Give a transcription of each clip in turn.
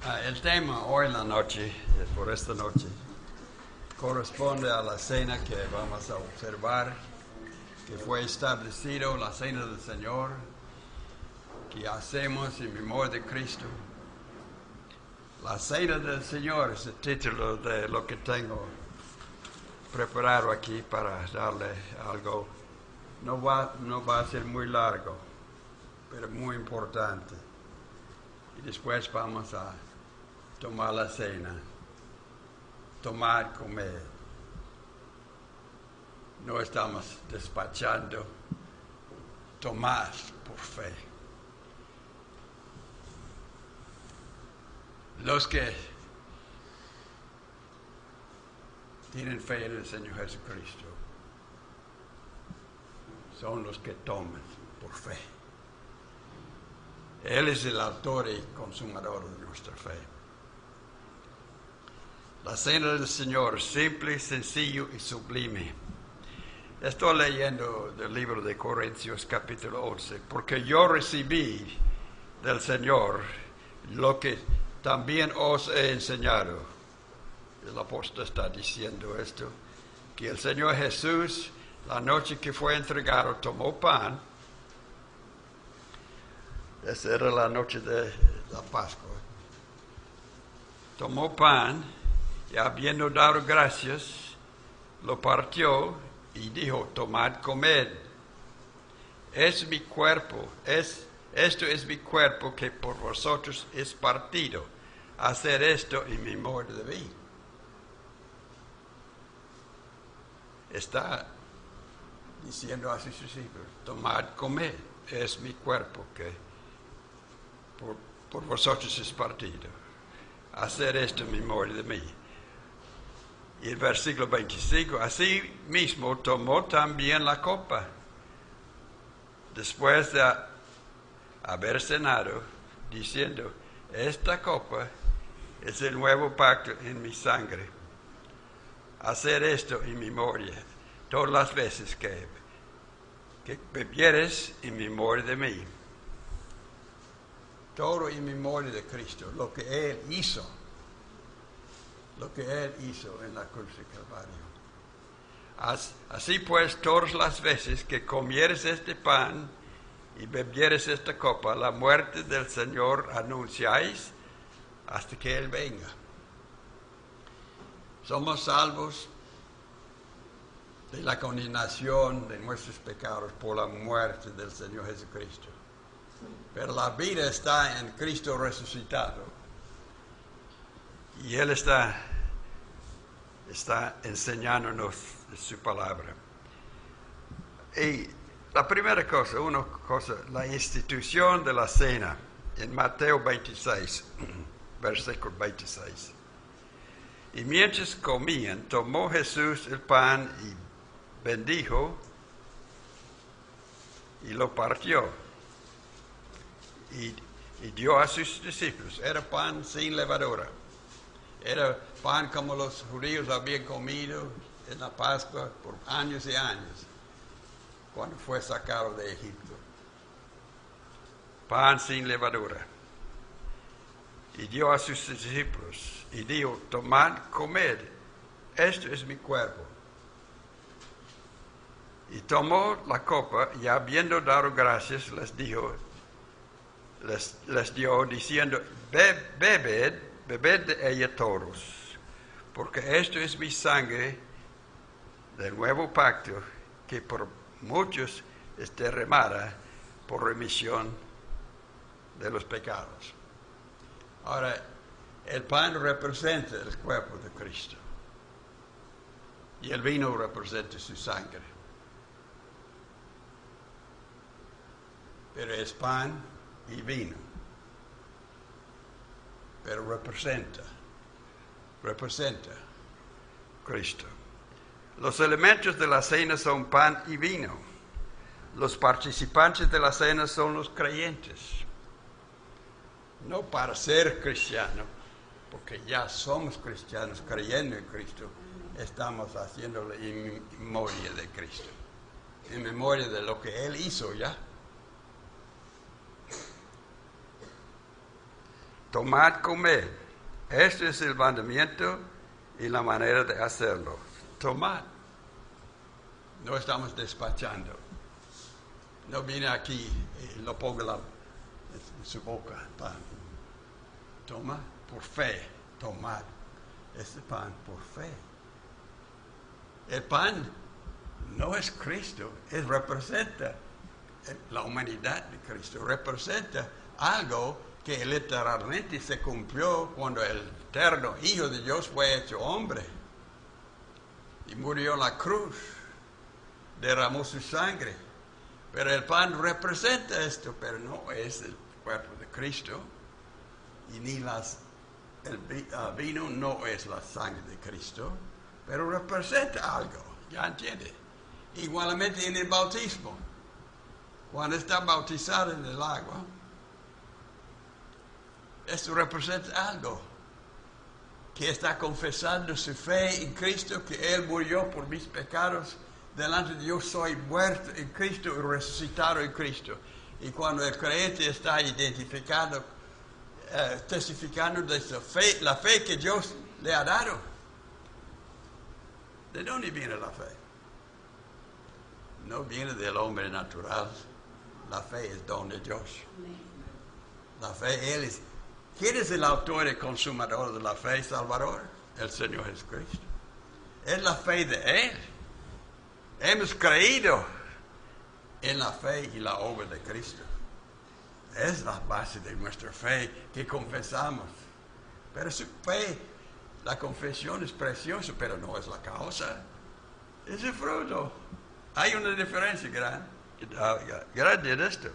El tema hoy en la noche, por esta noche, corresponde a la cena que vamos a observar, que fue establecido, la cena del Señor, que hacemos en memoria de Cristo. La cena del Señor es el título de lo que tengo preparado aquí para darle algo. No va a ser muy largo, pero muy importante. Y después vamos a tomar la cena, tomar, comer. No estamos despachando, tomar por fe. Los que tienen fe en el Señor Jesucristo son los que toman por fe. Él es el autor y consumador de nuestra fe. La cena del Señor, simple, sencillo y sublime. Estoy leyendo del libro de Corintios capítulo 11, porque yo recibí del Señor lo que también os he enseñado. El apóstol está diciendo esto, que el Señor Jesús, la noche que fue entregado, tomó pan. Esa era la noche de la Pascua. Tomó pan y habiendo dado gracias, lo partió y dijo, tomad, comed. Es mi cuerpo, esto es mi cuerpo que por vosotros es partido. Hacer esto en memoria de mí. Está diciendo a sus discípulos, tomad, comed. Es mi cuerpo que por vosotros es partido. Hacer esto en memoria de mí. Y el versículo 25, así mismo tomó también la copa, después de haber cenado, diciendo, esta copa es el nuevo pacto en mi sangre. Hacer esto en memoria, todas las veces que bebieres en memoria de mí. Todo en memoria de Cristo, lo que Él hizo en la cruz de Calvario. Así pues, todas las veces que comieres este pan y bebieres esta copa, la muerte del Señor anunciáis hasta que Él venga. Somos salvos de la condenación de nuestros pecados por la muerte del Señor Jesucristo. Pero la vida está en Cristo resucitado. Y Él está enseñándonos su palabra. Y la primera cosa, la institución de la cena, en Mateo 26, versículo 26. Y mientras comían, tomó Jesús el pan y bendijo y lo partió. Y dio a sus discípulos. Era pan sin levadura. Era pan como los judíos habían comido en la Pascua por años y años, cuando fue sacado de Egipto. Pan sin levadura. Y dio a sus discípulos y dijo, tomad, comed, esto es mi cuerpo. Y tomó la copa y habiendo dado gracias les dio diciendo, bebed de ella todos, porque esto es mi sangre del nuevo pacto, que por muchos es derramada por remisión de los pecados. Ahora, el pan representa el cuerpo de Cristo y el vino representa su sangre. Pero es pan y vino. Pero representa Cristo. Los elementos de la cena son pan y vino. Los participantes de la cena son los creyentes. No para ser cristiano, porque ya somos cristianos creyendo en Cristo, estamos haciéndolo en memoria de Cristo, en memoria de lo que Él hizo ya. tomad, comed. Este es el mandamiento y la manera de hacerlo. Tomad. No estamos despachando. No viene aquí y lo ponga en su boca, pan. Toma por fe, tomad este pan por fe. El pan no es Cristo, representa la humanidad de Cristo, representa algo que literalmente se cumplió cuando el eterno Hijo de Dios fue hecho hombre y murió en la cruz, derramó su sangre. Pero el pan representa esto, pero no es el cuerpo de Cristo. Y ni el vino no es la sangre de Cristo, pero representa algo, ¿ya entiende? Igualmente en el bautismo, cuando está bautizado en el agua, esto representa algo, que está confesando su fe en Cristo, que Él murió por mis pecados, delante de Dios soy muerto en Cristo y resucitado en Cristo. Y cuando el creyente está identificado, testificando de su fe, la fe que Dios le ha dado. ¿De dónde viene la fe? No viene del hombre natural. La fe es don de Dios. La fe, ¿quién es el autor y consumador de la fe, Salvador? El Señor Jesucristo. Es la fe de Él. Hemos creído en la fe y la obra de Cristo. Es la base de nuestra fe que confesamos. Pero su fe, la confesión es preciosa, pero no es la causa. Es el fruto. Hay una diferencia grande en esto.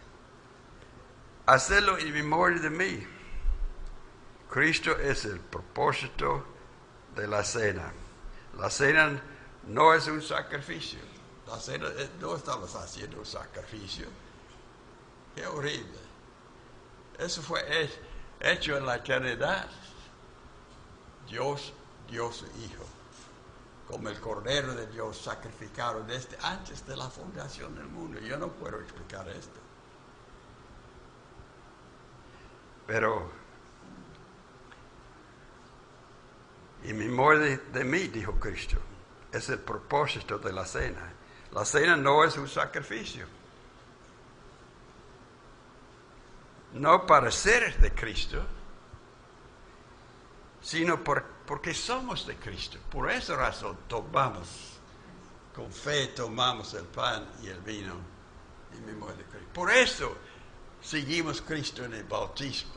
Hacerlo en memoria de mí. Cristo es el propósito de la cena. La cena no es un sacrificio. La cena no estamos haciendo un sacrificio. Qué horrible. Eso fue hecho en la eternidad. Dios dio su Hijo como el Cordero de Dios sacrificado desde antes de la fundación del mundo. Yo no puedo explicar esto. Pero en memoria de mí, dijo Cristo, es el propósito de la cena. La cena no es un sacrificio. No para ser de Cristo, sino porque somos de Cristo. Por esa razón tomamos, con fe tomamos el pan y el vino en memoria de Cristo. Por eso seguimos Cristo en el bautismo,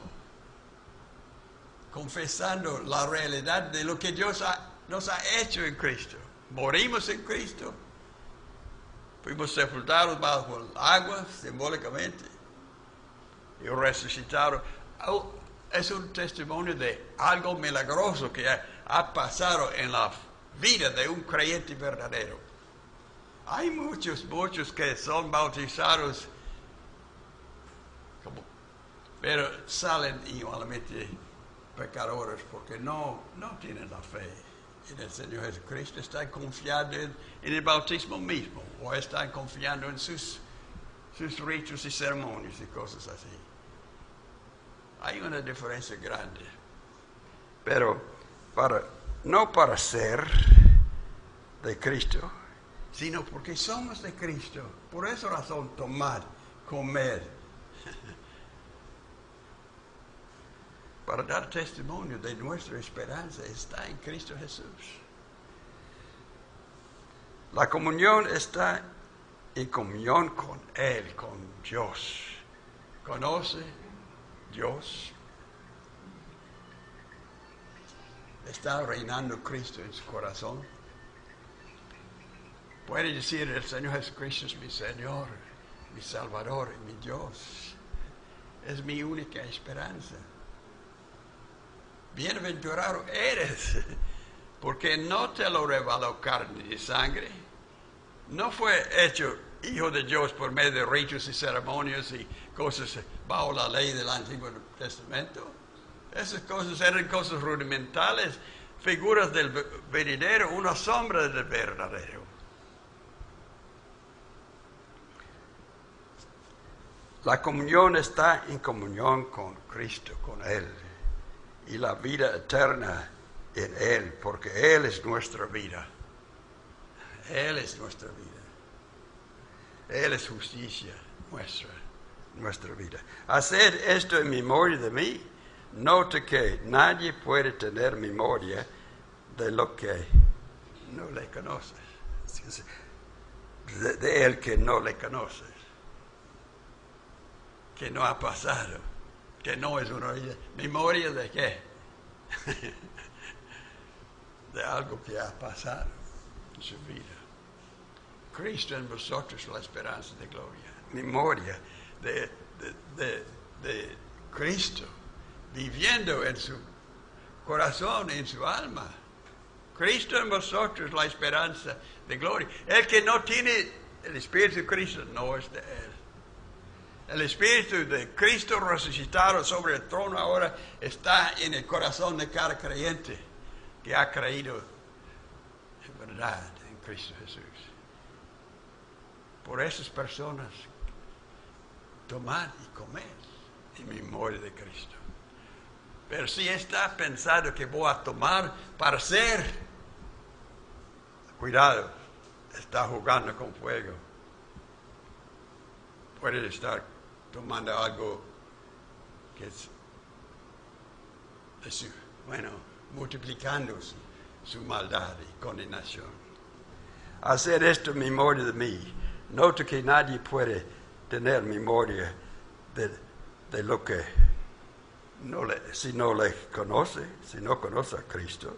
confesando la realidad de lo que Dios nos ha hecho en Cristo. Morimos en Cristo, fuimos sepultados bajo el agua, simbólicamente, y resucitados. Es un testimonio de algo milagroso que ha pasado en la vida de un creyente verdadero. Hay muchos que son bautizados, pero salen igualmente pecadores porque no tienen la fe en el Señor Jesucristo. Están confiando en el bautismo mismo, o están confiando en sus ritos y ceremonias y cosas así. Hay una diferencia grande. Pero no para ser de Cristo, sino porque somos de Cristo. Por esa razón, tomad, comed. Para dar testimonio de nuestra esperanza está en Cristo Jesús. La comunión está en comunión con Él, con Dios. Conoce Dios. Está reinando Cristo en su corazón. Puede decir: el Señor Jesucristo es mi Señor, mi Salvador y mi Dios. Es mi única esperanza. Bienaventurado eres, porque no te lo reveló carne y sangre. No fue hecho Hijo de Dios por medio de ritos y ceremonias y cosas bajo la ley del Antiguo Testamento. Esas cosas eran cosas rudimentales, figuras del venidero, una sombra del verdadero. La comunión está en comunión con Cristo, con Él, y la vida eterna en Él, porque Él es nuestra vida. Él es nuestra vida. Él es justicia nuestra vida. Haced esto en memoria de mí. Note que nadie puede tener memoria de lo que no le conoces. De Él que no le conoces. Que no ha pasado. Que no es una vida. ¿Memoria de qué? De algo que ha pasado en su vida. Cristo en vosotros, la esperanza de gloria. Memoria de Cristo viviendo en su corazón, en su alma. Cristo en vosotros, la esperanza de gloria. El que no tiene el Espíritu de Cristo no es de Él. El Espíritu de Cristo resucitado sobre el trono ahora está en el corazón de cada creyente que ha creído en verdad en Cristo Jesús. Por esas personas, tomad y comed en memoria de Cristo. Pero si está pensando que voy a tomar para ser, cuidado, está jugando con fuego. Puede estar tomando algo que es multiplicando su maldad y condenación. Hacer esto en memoria de mí. Note que nadie puede tener memoria de lo que si no conoce a Cristo.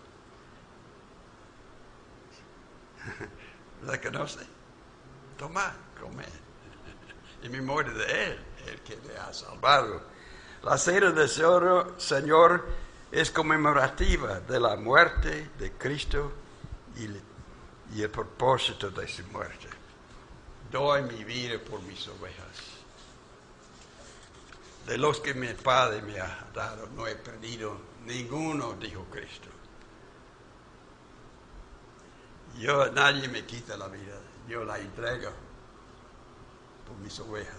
¿Le conoce? Toma, come. En memoria de Él, el que le ha salvado. La cena del Señor es conmemorativa de la muerte de Cristo y el propósito de su muerte. Doy mi vida por mis ovejas. De los que mi Padre me ha dado, no he perdido ninguno, dijo Cristo. Nadie me quita la vida, yo la entrego por mis ovejas.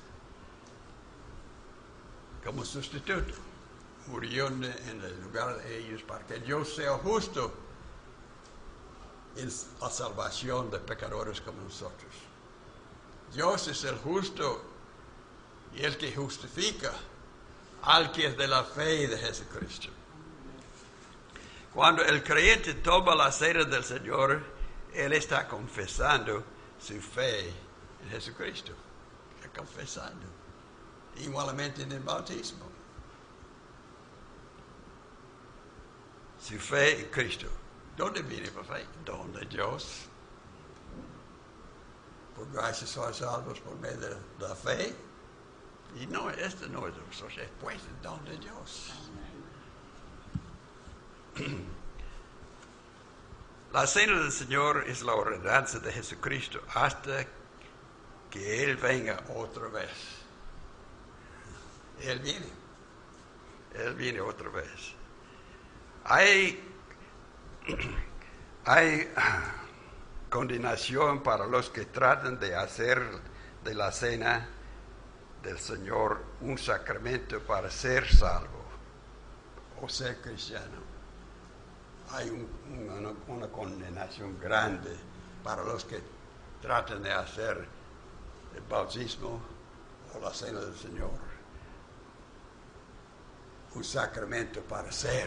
Como sustituto, murió en el lugar de ellos para que yo sea justo en la salvación de pecadores como nosotros. Dios es el justo y el que justifica al que es de la fe de Jesucristo. Cuando el creyente toma la cena del Señor, él está confesando su fe en Jesucristo. Está confesando. Igualmente en el bautismo. Su fe en Cristo. ¿Dónde viene la fe? Don de Dios. Por gracia sois salvos por medio de la fe. Y no, esto no es de vosotros, es pues el don de Dios. La cena del Señor es la ordenanza de Jesucristo hasta que Él venga otra vez. Él viene otra vez. Hay condenación para los que tratan de hacer de la cena del Señor un sacramento para ser salvo o ser cristiano. Hay una condenación grande para los que tratan de hacer el bautismo o la cena del Señor un sacramento para ser.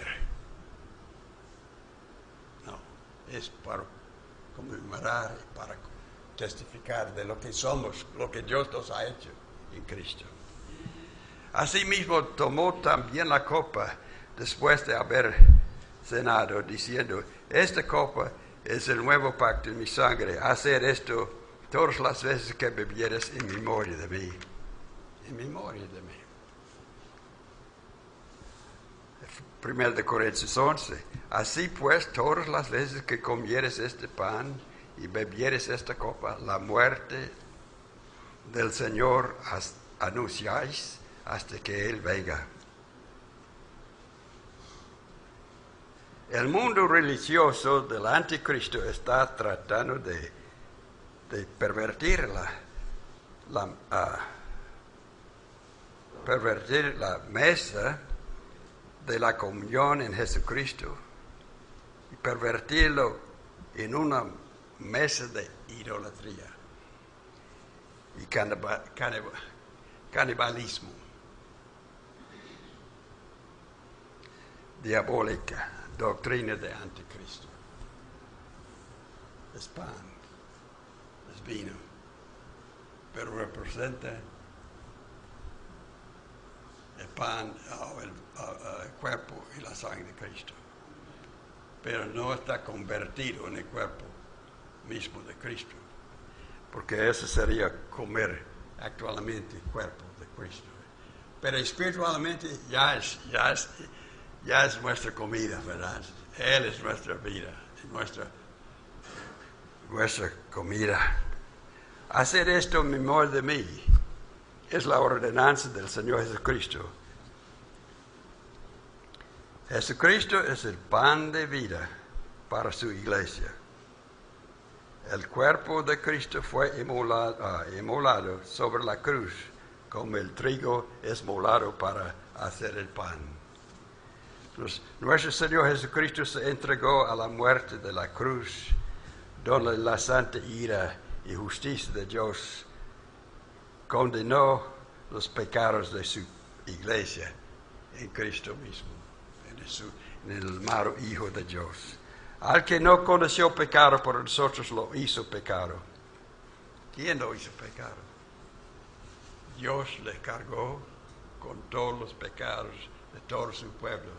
No, es para conmemorar, para testificar de lo que somos, lo que Dios nos ha hecho en Cristo. Asimismo tomó también la copa después de haber cenado, diciendo: esta copa es el nuevo pacto en mi sangre. Haced esto todas las veces que bebieres en memoria de mí. En memoria de mí. 1 de Corintios 11. Así pues, todas las veces que comieres este pan y bebieres esta copa, la muerte del Señor anunciáis hasta que Él venga. El mundo religioso del anticristo está tratando de pervertir pervertir la mesa de la comunión en Jesucristo y pervertirlo en una mesa de idolatría y canibalismo, diabólica, doctrina de anticristo. Es pan, es vino, pero representa el pan o el cuerpo y la sangre de Cristo, pero no está convertido en el cuerpo mismo de Cristo, porque eso sería comer actualmente el cuerpo de Cristo. Pero espiritualmente ya es nuestra comida, ¿verdad? Él es nuestra vida, nuestra comida. Hacer esto en memoria de mí es la ordenanza del Señor Jesucristo. Jesucristo es el pan de vida para su iglesia. El cuerpo de Cristo fue inmolado sobre la cruz, como el trigo es molado para hacer el pan. Nuestro Señor Jesucristo se entregó a la muerte de la cruz, donde la santa ira y justicia de Dios condenó los pecados de su iglesia en Cristo mismo, en el amado Hijo de Dios. Al que no conoció pecado, por nosotros lo hizo pecado. ¿Quién lo hizo pecado? Dios le cargó con todos los pecados de todo su pueblo.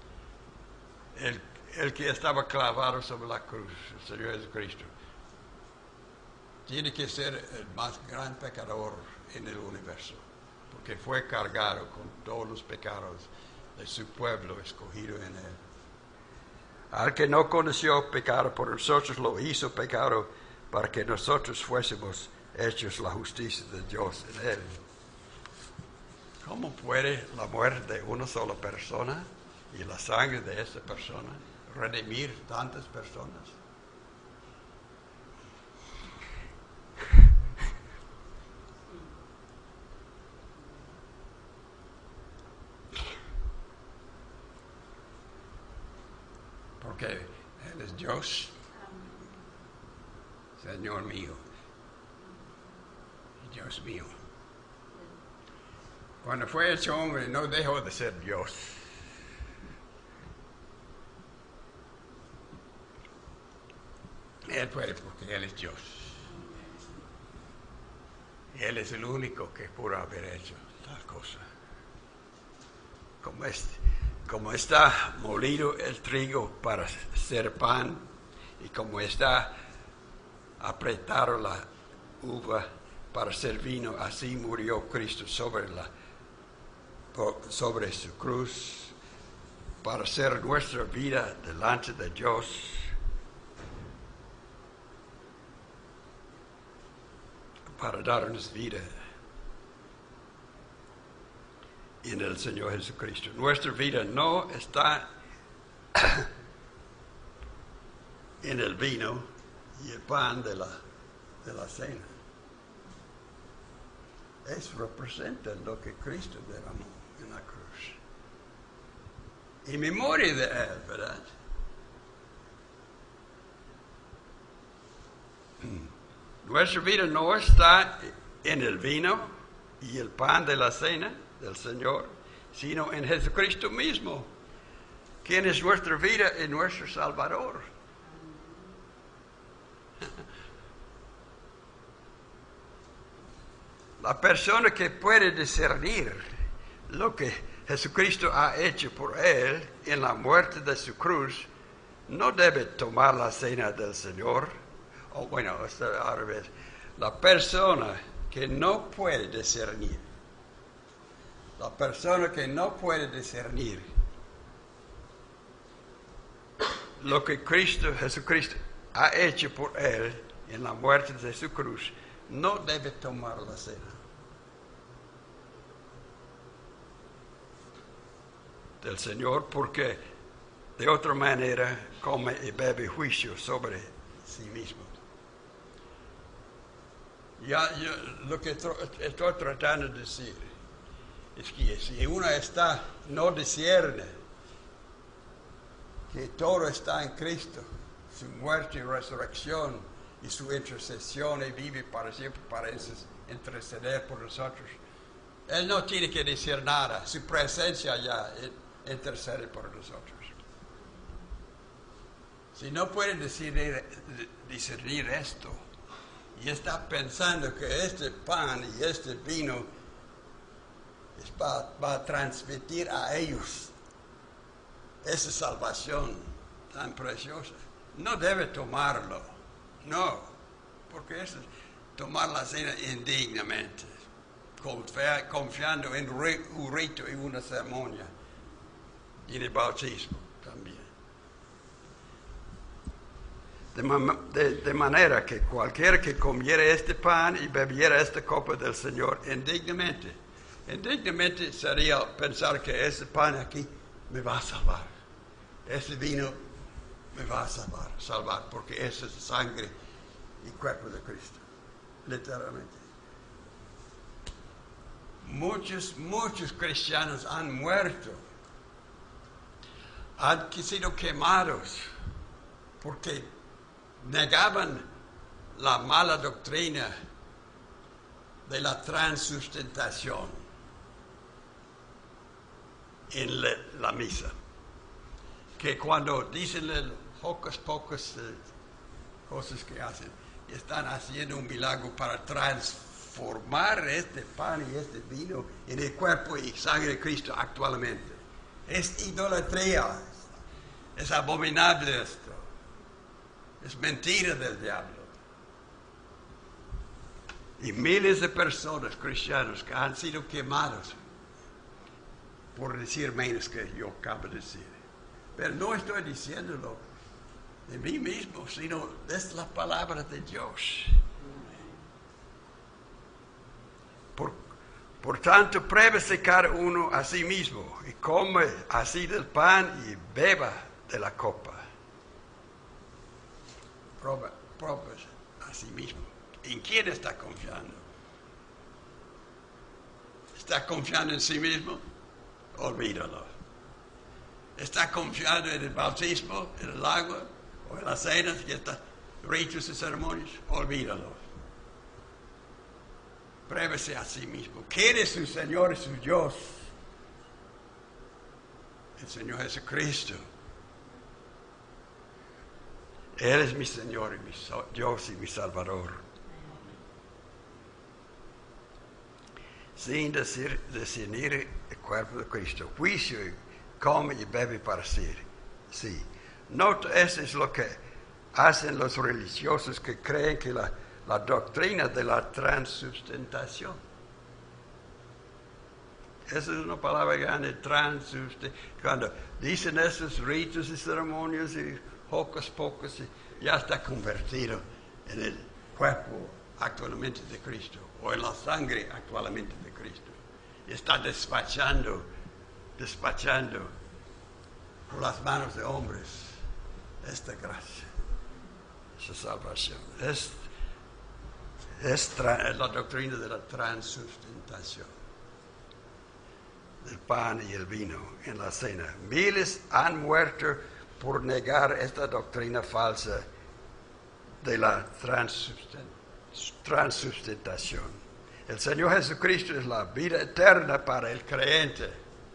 El que estaba clavado sobre la cruz, el Señor Jesucristo, tiene que ser el más gran pecador en el universo, porque fue cargado con todos los pecados de su pueblo escogido en él. Al que no conoció pecado, por nosotros lo hizo pecado, para que nosotros fuésemos hechos la justicia de Dios en él. ¿Cómo puede la muerte de una sola persona y la sangre de esa persona redimir tantas personas? Porque Él es Dios, Señor mío, y Dios mío. Cuando fue hecho hombre, no dejó de ser Dios. Él puede porque Él es Dios. Él es el único que pudo haber hecho tal cosa. Como está molido el trigo para ser pan y como está apretado la uva para ser vino, así murió Cristo sobre su cruz para ser nuestra vida delante de Dios. Para darnos vida en el Señor Jesucristo. Nuestra vida no está en el vino y el pan de la cena. Eso representa lo que Cristo derramó en la cruz. En memoria de Él, ¿verdad? Nuestra vida no está en el vino y el pan de la cena del Señor, sino en Jesucristo mismo, quien es nuestra vida y nuestro Salvador. La persona que puede discernir lo que Jesucristo ha hecho por él en la muerte de su cruz, no debe tomar la cena del Señor. O bueno, al revés. La persona que no puede discernir, lo que Jesucristo ha hecho por él en la muerte de su cruz, no debe tomar la cena. Del Señor, porque de otra manera come y bebe juicio sobre sí mismo. Lo que estoy tratando de decir Es que si uno no discierne que todo está en Cristo, su muerte y resurrección y su intercesión, y vive para siempre para interceder por nosotros. Él no tiene que decir nada, su presencia ya intercede por nosotros. Si no puede discernir esto, y está pensando que este pan y este vino va a transmitir a ellos esa salvación tan preciosa, no debe tomarlo, no, porque eso es tomar la cena indignamente, confiando en un rito y una ceremonia, y en el bautismo también. De manera que cualquiera que comiera este pan y bebiera esta copa del Señor indignamente sería pensar que ese pan aquí me va a salvar, ese vino me va a salvar, porque esa es sangre y cuerpo de Cristo, literalmente. Muchos cristianos han muerto, han sido quemados, porque negaban la mala doctrina de la transubstanciación en la misa. Que cuando dicen pocas cosas que hacen, están haciendo un milagro para transformar este pan y este vino en el cuerpo y sangre de Cristo actualmente. Es idolatría, es abominable esto. Es mentira del diablo. Y miles de personas, cristianos, que han sido quemados por decir menos que yo acabo de decir. Pero no estoy diciéndolo de mí mismo, sino es la palabra de Dios. Por tanto, pruébese cada uno a sí mismo y come así del pan y beba de la copa. Pruebas a sí mismo. ¿En quién está confiando? ¿Está confiando en sí mismo? Olvídalo. ¿Está confiando en el bautismo, en el agua, o en las cenas, y estos ritos y ceremonias? Olvídalo. Pruébese a sí mismo. ¿Quién es su Señor y su Dios? El Señor Jesucristo. Él es mi Señor y mi Dios y mi Salvador. Sin discernir el cuerpo de Cristo, juicio, come y bebe para sí. Nota, eso es lo que hacen los religiosos que creen que la doctrina de la transubstanciación. Esa es una palabra grande, transubstanciación. Cuando dicen esos ritos y ceremonias y pocos, ya está convertido en el cuerpo actualmente de Cristo, o en la sangre actualmente de Cristo. Y está despachando por las manos de hombres esta gracia, esa salvación. Es la doctrina de la transubstanciación, del pan y el vino en la cena. Miles han muerto por negar esta doctrina falsa de la transubstanciación. El Señor Jesucristo es la vida eterna para el creyente.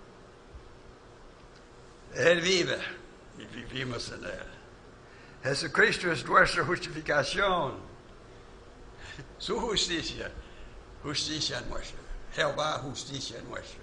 Él vive y vivimos en Él. Jesucristo es nuestra justificación. Su justicia nuestra. Jehová, justicia nuestra.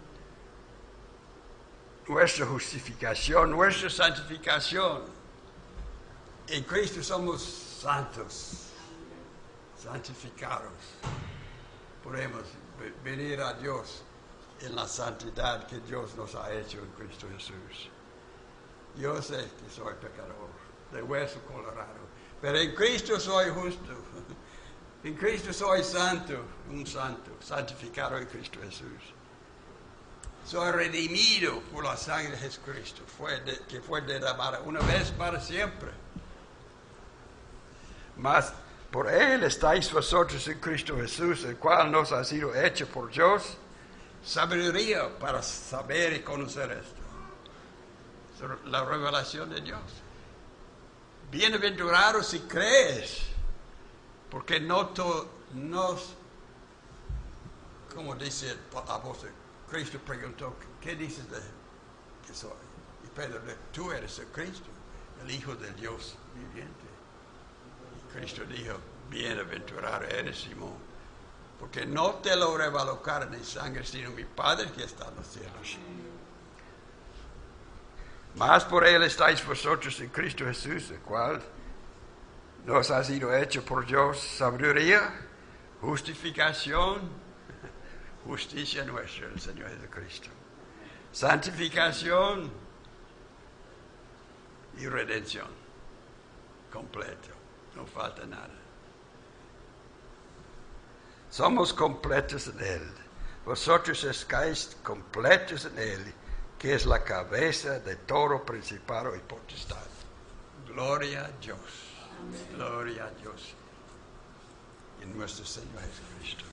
Nuestra justificación, nuestra santificación. En Cristo somos santos, santificados. Podemos venir a Dios en la santidad que Dios nos ha hecho en Cristo Jesús. Yo sé que soy pecador, de hueso colorado, pero en Cristo soy justo. En Cristo soy santo, un santo, santificado en Cristo Jesús. Soy redimido por la sangre de Jesucristo, que fue derramada una vez para siempre. Mas por Él estáis vosotros en Cristo Jesús, el cual nos ha sido hecho por Dios sabiduría para saber y conocer esto. Es la revelación de Dios. Bienaventurado si crees, porque no, como dice el apóstol, Cristo preguntó, ¿qué dices de que soy? Y Pedro, tú eres el Cristo, el Hijo del Dios viviente. Y Cristo dijo, bienaventurado eres, Simón, porque no te lo reveló carne ni sangre, sino mi Padre que está en los cielos. Mas por Él estáis vosotros en Cristo Jesús, el cual nos ha sido hecho por Dios sabiduría, justificación, justicia nuestra, el Señor Jesucristo, santificación y redención, completo, no falta nada. Somos completos en Él. Vosotros estáis completos en Él, que es la cabeza de todo principado y potestad. Gloria a Dios. Gloria a Dios. En nuestro Señor Jesucristo.